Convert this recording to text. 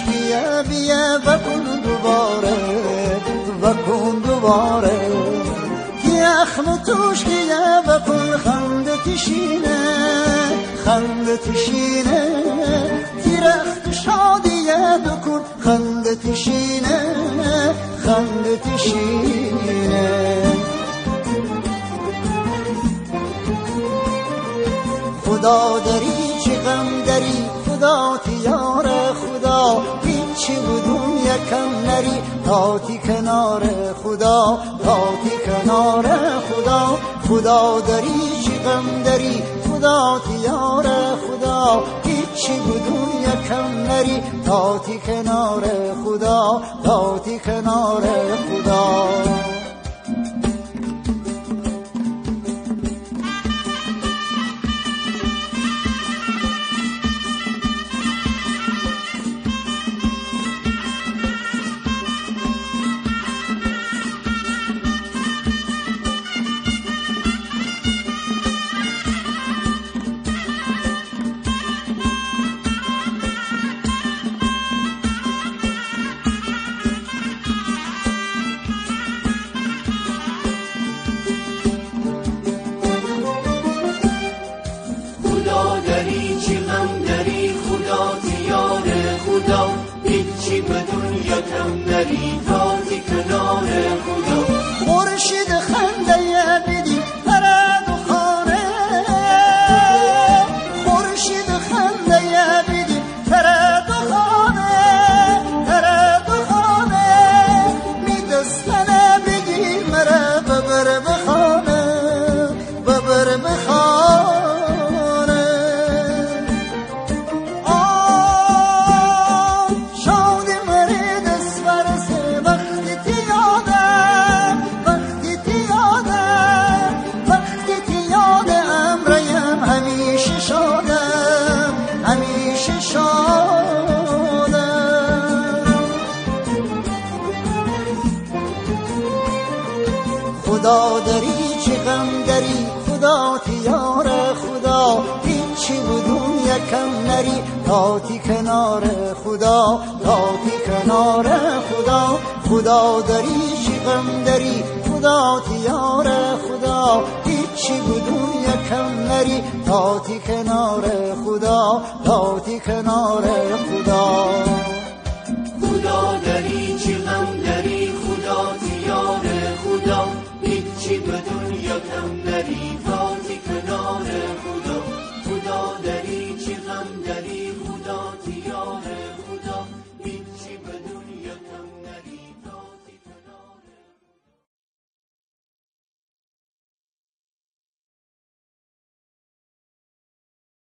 بیا بیا بکن دوباره یخم توش بیا بکن خنده تشینه تیرخت شادیه بکن خنده تشینه خدا داری چه غم داری خدا تیار خدا هیچی بدون یکم نری تاتی کنار خدا خدا داری چه غم داری خدا تیار خدا هیچی بدون یکم نری تاتی کنار خدا خورشید خنده بدی پرد و خانه خورشید خنده بدی پرد و خانه میدستنه بگی مرا ببر بخانه خدا داری چه غم داری خدا تیار خدا هیچی بدون یکم نری تاتی کنار خدا خدا داری چه غم داری خدا تیار خدا هیچی بدون یکم نری تاتی کنار خدا خدا داری چه غم داری خدا تیار خدا هیچی بدون یکم نری